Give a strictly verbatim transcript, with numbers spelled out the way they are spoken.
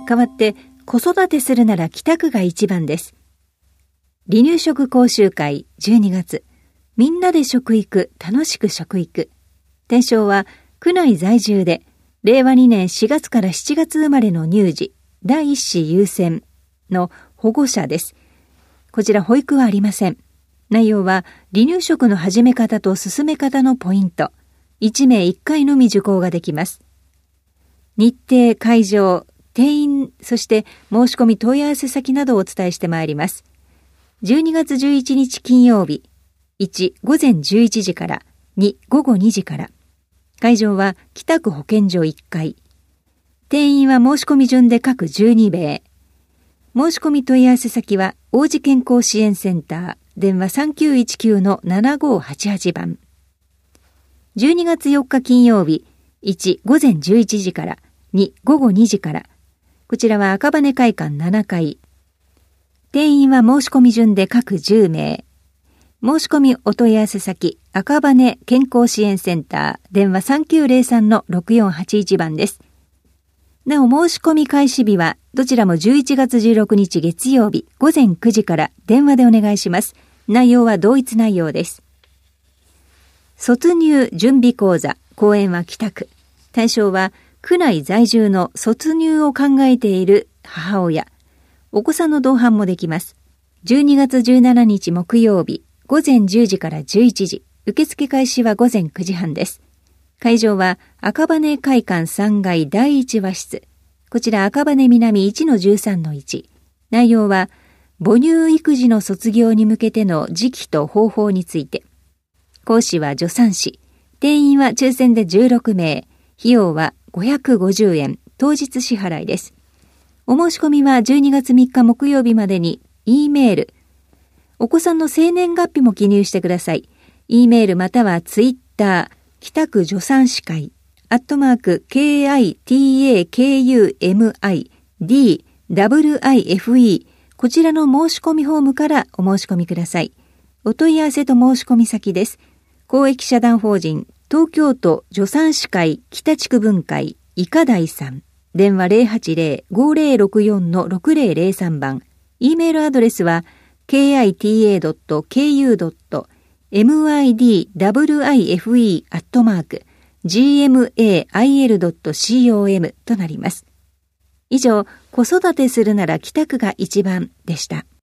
代わって子育てするなら北区が一番です。離乳食講習会じゅうにがつ、みんなで食育、楽しく食育。対象は区内在住でれいわにねんしがつからしちがつ生まれの乳児、第一子優先の保護者です。こちら保育はありません。内容は離乳食の始め方と進め方のポイント。いちめいいっかいのみ受講ができます。日程、会場、定員、そして申し込み問い合わせ先などをお伝えしてまいります。じゅうにがつじゅういちにち金曜日、いち、午前じゅういちじから、に、午後にじから。会場は北区保健所いっかい。定員は申し込み順で各じゅうにめい。申し込み問い合わせ先は王子健康支援センター、電話 さんきゅういちきゅうのななごはちはち 番。じゅうにがつよっか金曜日、いち、午前じゅういちじから、に、午後にじから。こちらは赤羽会館ななかい。定員は申し込み順で各じゅうめい。申し込みお問い合わせ先、赤羽健康支援センター、電話 さんきゅうぜろさんのろくよんはちいち 番です。なお申し込み開始日は、どちらもじゅういちがつじゅうろくにち月曜日、午前くじから電話でお願いします。内容は同一内容です。卒乳準備講座、講演は北区。対象は、区内在住の卒乳を考えている母親。お子さんの同伴もできます。じゅうにがつじゅうしちにち木曜日、午前じゅうじからじゅういちじ。受付開始は午前くじはんです。会場は赤羽会館さんがいだいいちわしつ。こちら赤羽南 いちのじゅうさんのいち。内容は母乳育児の卒業に向けての時期と方法について。講師は助産師。定員は抽選でじゅうろくめい。費用はごひゃくごじゅうえん。当日支払いです。お申し込みはじゅうにがつみっか木曜日までに E メール。お子さんの生年月日も記入してください。E メールまたはツイッター、北区助産師会、アットマーク ケーアイティーエーケーユーエムアイディーダブリューアイエフイー こちらの申し込みフォームからお申し込みください。お問い合わせと申し込み先です。公益社団法人東京都助産師会北地区分会医科大さん。電話 ゼロはちゼロ ごゼロろくよんのろくゼロゼロさん 番。E メールアドレスは ケーアイティーエードットケーユードットエムアイディーダブリューアイエフイー アットマーク ジーエムエーアイエルドットコム となります。以上、子育てするなら北区が一番でした。